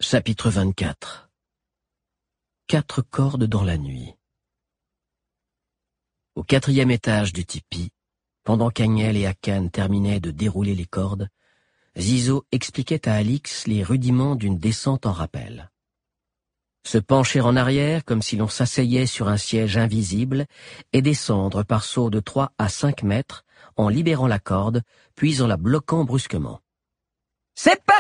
Chapitre 24. 4 cordes dans la nuit. Au 4e étage du tipi, pendant qu'Agnelle et Akan terminaient de dérouler les cordes, Zizo expliquait à Alix les rudiments d'une descente en rappel. Se pencher en arrière comme si l'on s'asseyait sur un siège invisible et descendre par sauts de 3 à 5 mètres en libérant la corde, puis en la bloquant brusquement. « C'est parti !»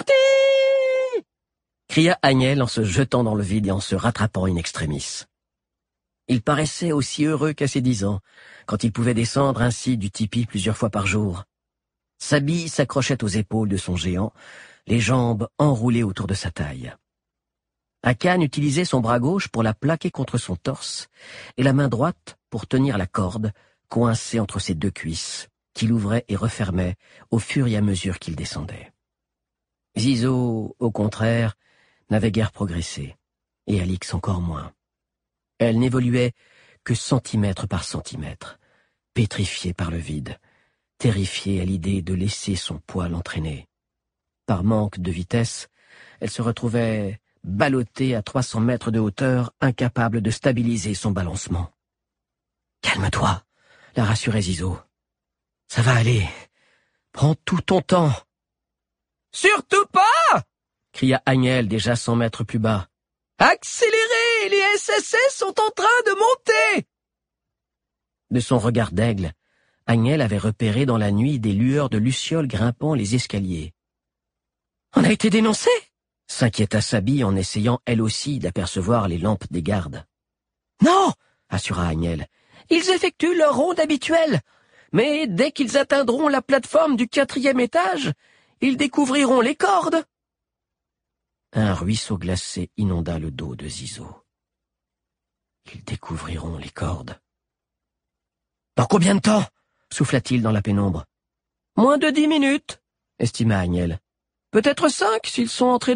cria Agnelle en se jetant dans le vide et en se rattrapant in extremis. Il paraissait aussi heureux qu'à ses 10 ans, quand il pouvait descendre ainsi du tipi plusieurs fois par jour. Sa bille s'accrochait aux épaules de son géant, les jambes enroulées autour de sa taille. Akan utilisait son bras gauche pour la plaquer contre son torse et la main droite pour tenir la corde, coincée entre ses 2 cuisses, qu'il ouvrait et refermait au fur et à mesure qu'il descendait. Zizo, au contraire, n'avait guère progressé, et Alix encore moins. Elle n'évoluait que centimètre par centimètre, pétrifiée par le vide, terrifiée à l'idée de laisser son poids l'entraîner. Par manque de vitesse, elle se retrouvait ballottée à 300 mètres de hauteur, incapable de stabiliser son balancement. « Calme-toi », la rassurait Zizo. « Ça va aller. Prends tout ton temps. »« Surtout pas !» cria Agnelle déjà 100 mètres plus bas. « Accélérez, les SSS sont en train de monter !» De son regard d'aigle, Agnelle avait repéré dans la nuit des lueurs de lucioles grimpant les escaliers. « On a été dénoncés !» s'inquiéta Sabi en essayant elle aussi d'apercevoir les lampes des gardes. « Non !» assura Agnelle. « Ils effectuent leur ronde habituelle, mais dès qu'ils atteindront la plateforme du 4e étage, ils découvriront les cordes. » Un ruisseau glacé inonda le dos de Zizo. Ils découvriront les cordes. « Dans combien de temps ?» souffla-t-il dans la pénombre. « Moins de 10 minutes, estima Agnelle. « Peut-être 5 s'ils sont entraînés. »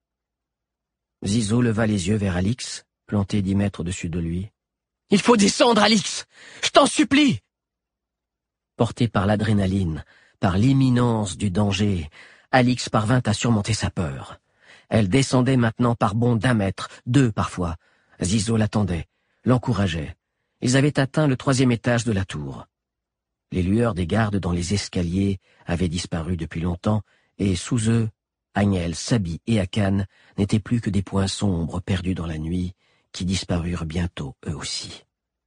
Zizo leva les yeux vers Alix, planté 10 mètres au-dessus de lui. « Il faut descendre, Alix! Je t'en supplie !» Porté par l'adrénaline, par l'imminence du danger, Alix parvint à surmonter sa peur. Elle descendait maintenant par bonds d'1 mètre, 2 parfois. Zizo l'attendait, l'encourageait. Ils avaient atteint le 3e étage de la tour. Les lueurs des gardes dans les escaliers avaient disparu depuis longtemps, et sous eux, Agnelle, Sabi et Akan n'étaient plus que des points sombres perdus dans la nuit, qui disparurent bientôt eux aussi.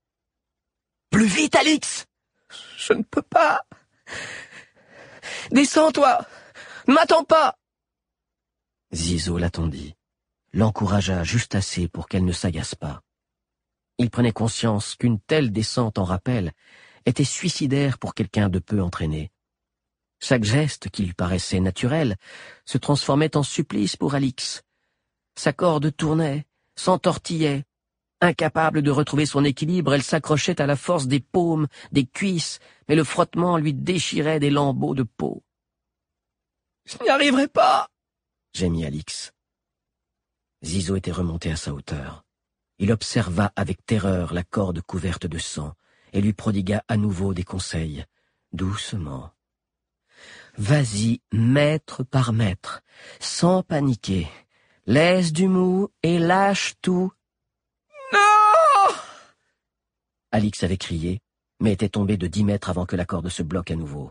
« Plus vite, Alix !»« Je ne peux pas. Descends, toi. Ne m'attends pas. » Zizo l'attendit, l'encouragea juste assez pour qu'elle ne s'agace pas. Il prenait conscience qu'une telle descente en rappel était suicidaire pour quelqu'un de peu entraîné. Chaque geste qui lui paraissait naturel se transformait en supplice pour Alix. Sa corde tournait, s'entortillait. Incapable de retrouver son équilibre, elle s'accrochait à la force des paumes, des cuisses, mais le frottement lui déchirait des lambeaux de peau. « Je n'y arriverai pas !» gémit Alix. Zizo était remonté à sa hauteur. Il observa avec terreur la corde couverte de sang et lui prodigua à nouveau des conseils, doucement. « Vas-y, mètre par mètre, sans paniquer. Laisse du mou et lâche tout. » « Non !» Alix avait crié, mais était tombé de 10 mètres avant que la corde se bloque à nouveau.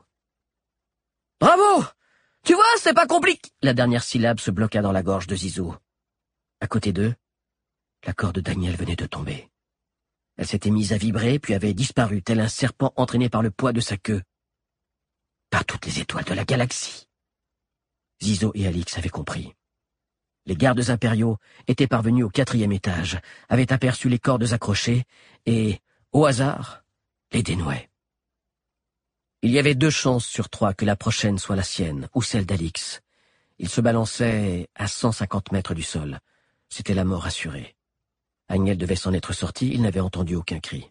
« Bravo ! Tu vois, c'est pas compliqué !» La dernière syllabe se bloqua dans la gorge de Zizo. À côté d'eux, la corde d'Agnelle venait de tomber. Elle s'était mise à vibrer, puis avait disparu, tel un serpent entraîné par le poids de sa queue. Par toutes les étoiles de la galaxie. Zizo et Alix avaient compris. Les gardes impériaux étaient parvenus au 4e étage, avaient aperçu les cordes accrochées, et, au hasard, les dénouaient. Il y avait 2 chances sur 3 que la prochaine soit la sienne, ou celle d'Alix. Il se balançait à 150 mètres du sol. C'était la mort assurée. Agnelle devait s'en être sortie, il n'avait entendu aucun cri.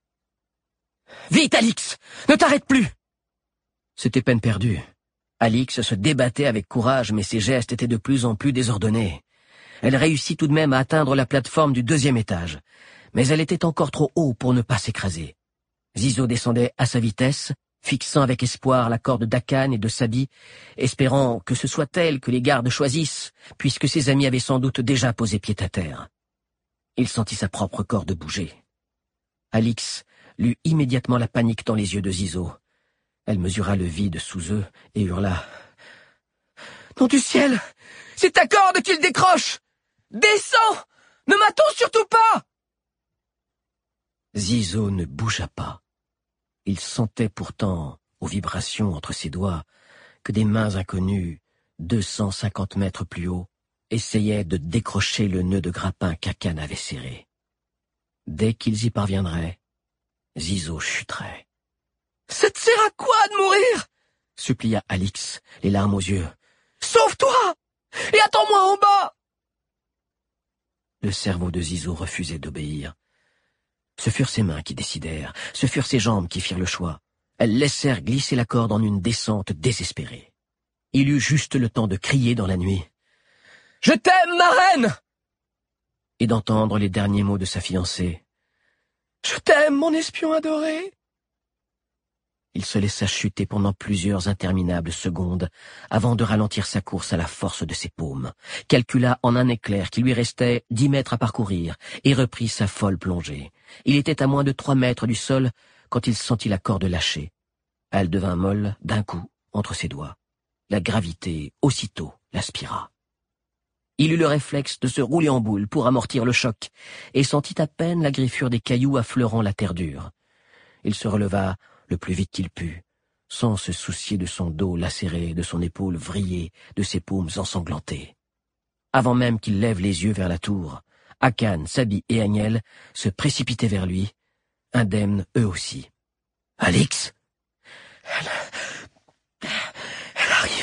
« Vite, Alix! Ne t'arrête plus !» C'était peine perdue. Alix se débattait avec courage, mais ses gestes étaient de plus en plus désordonnés. Elle réussit tout de même à atteindre la plateforme du 2e étage, mais elle était encore trop haut pour ne pas s'écraser. Zizo descendait à sa vitesse, fixant avec espoir la corde d'Akan et de Sabi, espérant que ce soit elle que les gardes choisissent, puisque ses amis avaient sans doute déjà posé pied à terre. Il sentit sa propre corde bouger. Alix lut immédiatement la panique dans les yeux de Zizo. Elle mesura le vide sous eux et hurla. « Nom du ciel! C'est ta corde qu'il décroche! Descends! Ne m'attends surtout pas !» Zizo ne bougea pas. Il sentait pourtant, aux vibrations entre ses doigts, que des mains inconnues, 250 mètres plus haut, essayaient de décrocher le nœud de grappin qu'Akan avait serré. Dès qu'ils y parviendraient, Zizo chuterait. « Ça te sert à quoi de mourir ?» supplia Alix, les larmes aux yeux. « Sauve-toi et attends-moi en bas !» Le cerveau de Zizo refusait d'obéir. Ce furent ses mains qui décidèrent, ce furent ses jambes qui firent le choix. Elles laissèrent glisser la corde en une descente désespérée. Il eut juste le temps de crier dans la nuit. « Je t'aime, ma reine !» et d'entendre les derniers mots de sa fiancée. « Je t'aime, mon espion adoré !» Il se laissa chuter pendant plusieurs interminables secondes avant de ralentir sa course à la force de ses paumes, calcula en un éclair qu'il lui restait 10 mètres à parcourir et reprit sa folle plongée. Il était à moins de 3 mètres du sol quand il sentit la corde lâcher. Elle devint molle d'un coup entre ses doigts. La gravité, aussitôt, l'aspira. Il eut le réflexe de se rouler en boule pour amortir le choc et sentit à peine la griffure des cailloux affleurant la terre dure. Il se releva le plus vite qu'il put, sans se soucier de son dos lacéré, de son épaule vrillée, de ses paumes ensanglantées. Avant même qu'il lève les yeux vers la tour, Akan, Sabi et Agnel se précipitaient vers lui, indemnes eux aussi. « Alix !»« Elle arrive !»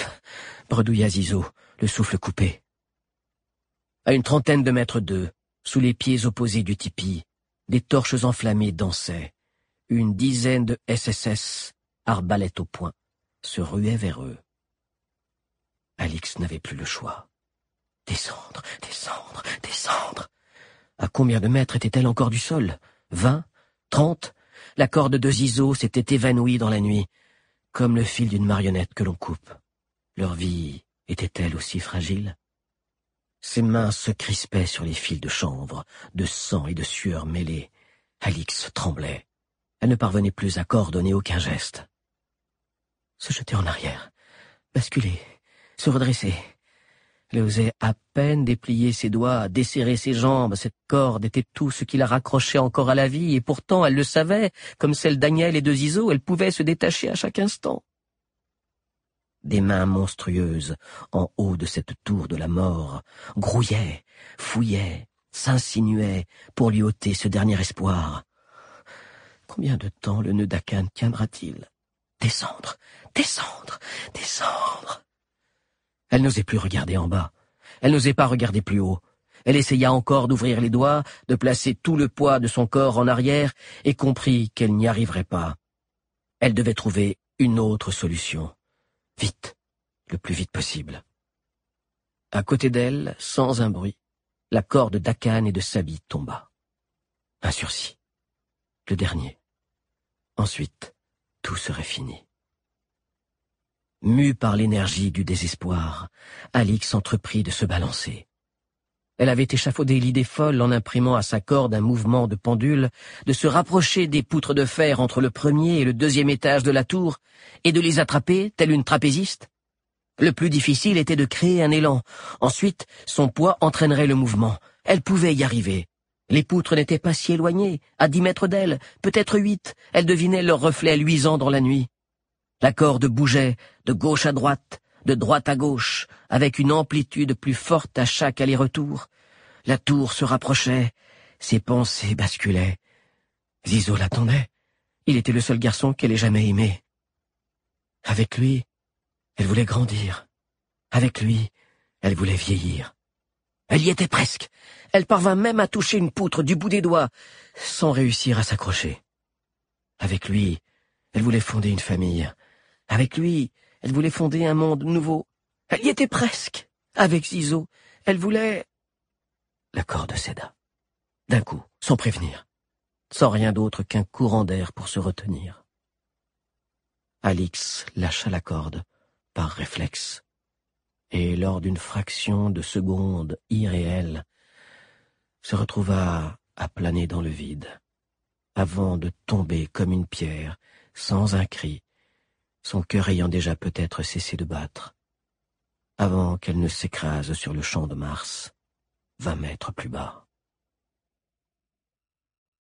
bredouilla Zizo, le souffle coupé. À une trentaine de mètres d'eux, sous les pieds opposés du tipi, des torches enflammées dansaient. Une dizaine de SSS, arbalète au poing, se ruaient vers eux. Alix n'avait plus le choix. Descendre, descendre, descendre. À combien de mètres était-elle encore du sol? 20? 30? La corde de Zizo s'était évanouie dans la nuit, comme le fil d'une marionnette que l'on coupe. Leur vie était-elle aussi fragile? Ses mains se crispaient sur les fils de chanvre, de sang et de sueur mêlée. Alix tremblait. Elle ne parvenait plus à coordonner aucun geste. Se jeter en arrière, basculer, se redresser. Elle osait à peine déplier ses doigts, desserrer ses jambes. Cette corde était tout ce qui la raccrochait encore à la vie, et pourtant elle le savait, comme celle d'Agnel et de Zizo, elle pouvait se détacher à chaque instant. Des mains monstrueuses, en haut de cette tour de la mort, grouillaient, fouillaient, s'insinuaient pour lui ôter ce dernier espoir. Combien de temps le nœud d'Akan tiendra-t-il? Descendre, descendre, descendre. Elle n'osait plus regarder en bas. Elle n'osait pas regarder plus haut. Elle essaya encore d'ouvrir les doigts, de placer tout le poids de son corps en arrière, et comprit qu'elle n'y arriverait pas. Elle devait trouver une autre solution. Vite, le plus vite possible. À côté d'elle, sans un bruit, la corde d'Akan et de Sabi tomba. Un sursis. Le dernier. Ensuite, tout serait fini. Mue par l'énergie du désespoir, Alix entreprit de se balancer. Elle avait échafaudé l'idée folle en imprimant à sa corde un mouvement de pendule, de se rapprocher des poutres de fer entre le premier et le deuxième étage de la tour, et de les attraper, telle une trapéziste. Le plus difficile était de créer un élan. Ensuite, son poids entraînerait le mouvement. Elle pouvait y arriver. Les poutres n'étaient pas si éloignées, à 10 mètres d'elle, peut-être 8, elle devinait leurs reflets luisants dans la nuit. La corde bougeait, de gauche à droite, de droite à gauche, avec une amplitude plus forte à chaque aller-retour. La tour se rapprochait, ses pensées basculaient. Zizo l'attendait. Il était le seul garçon qu'elle ait jamais aimé. Avec lui, elle voulait grandir. Avec lui, elle voulait vieillir. Elle y était presque. Elle parvint même à toucher une poutre du bout des doigts, sans réussir à s'accrocher. Avec lui, elle voulait fonder une famille. Avec lui, elle voulait fonder un monde nouveau. Elle y était presque. Avec Zizo, elle voulait... La corde céda. D'un coup, sans prévenir. Sans rien d'autre qu'un courant d'air pour se retenir. Alix lâcha la corde, par réflexe, et lors d'une fraction de seconde irréelle, se retrouva à planer dans le vide, avant de tomber comme une pierre, sans un cri, son cœur ayant déjà peut-être cessé de battre, avant qu'elle ne s'écrase sur le champ de Mars, 20 mètres plus bas.